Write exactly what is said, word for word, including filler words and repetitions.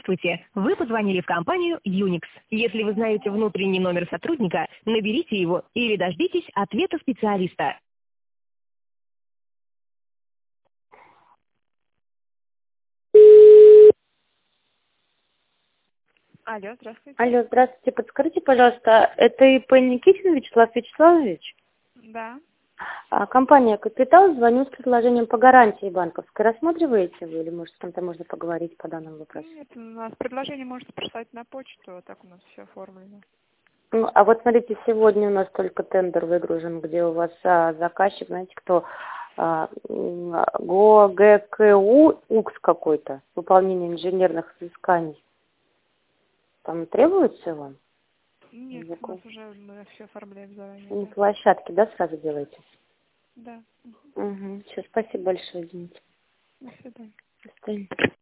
Здравствуйте, вы позвонили в компанию Unix. Если вы знаете внутренний номер сотрудника, наберите его или дождитесь ответа специалиста. Алло, здравствуйте. Алло, здравствуйте. Подскажите, пожалуйста, это ИП Никитин Вячеслав Вячеславович? Да. А, компания «Капитал», звоню с предложением по гарантии банковской. Рассматриваете вы или, может, с кем-то можно поговорить по данному вопросу? Нет, у нас предложение можете прислать на почту, а так у нас все оформлено. Ну, а вот смотрите, сегодня у нас только тендер выгружен, где у вас а, заказчик, знаете, кто? А, ГОГКУ, УКС какой-то, выполнение инженерных изысканий. Там требуется вам? Нет, у Языку? нас уже мы все оформляем заранее. Не Да. площадки, да, сразу делаете? Да. Угу. Все, спасибо большое, извините. До свидания. До свидания.